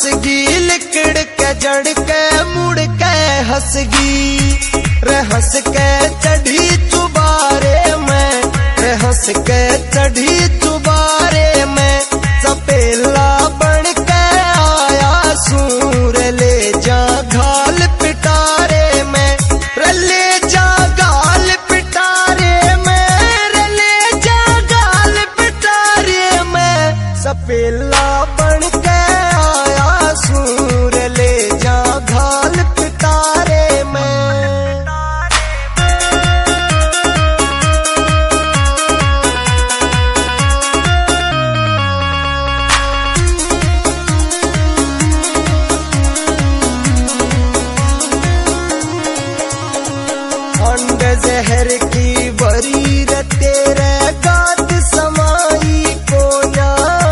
हंसगी लिकड़ के जड़ के मुड़ के हंसगी रे हंस के चढ़ी चुबारे में रे हंस के चढ़ी चुबारे में सपेला बन के आया सूर ले जा घाल पिटारे में रे ले जा घाल पिटारे में रे ले जा घाल पिटारे में सपेला बन के आया सूर ले जा घाल पिटारे में। अंड जहर की बरी रे तेरे गात समाई को ना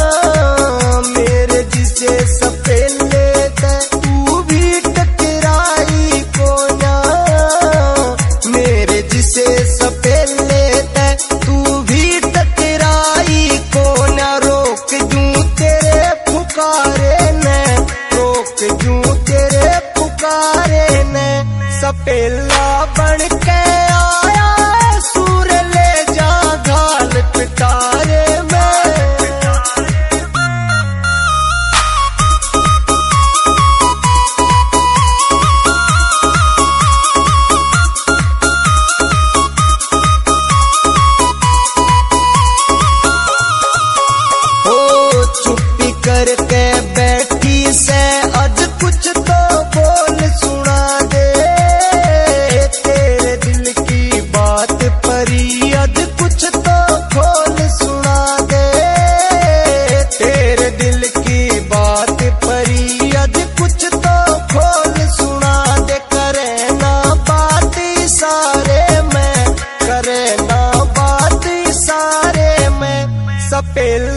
मेरे जिसे सपेले ते तू भी टकराई को ना मेरे जिसे सपेले ते तू भी टकराई को ना रोक दूं तेरे पुकारे ने रोक दूं तेरे पुकारे ने सपेला बन के आया सूर ले जा घाल पिटारे में। ओ चुप्पी करके बैठी से आज कुछ तो बोल सुना दे तेरे दिल की बात परी आज कुछ तो खोल सुना दे तेरे दिल की बात परी आज कुछ तो खोल सुना दे करे ना बात इशारे में करे ना बात इशारे में सपेल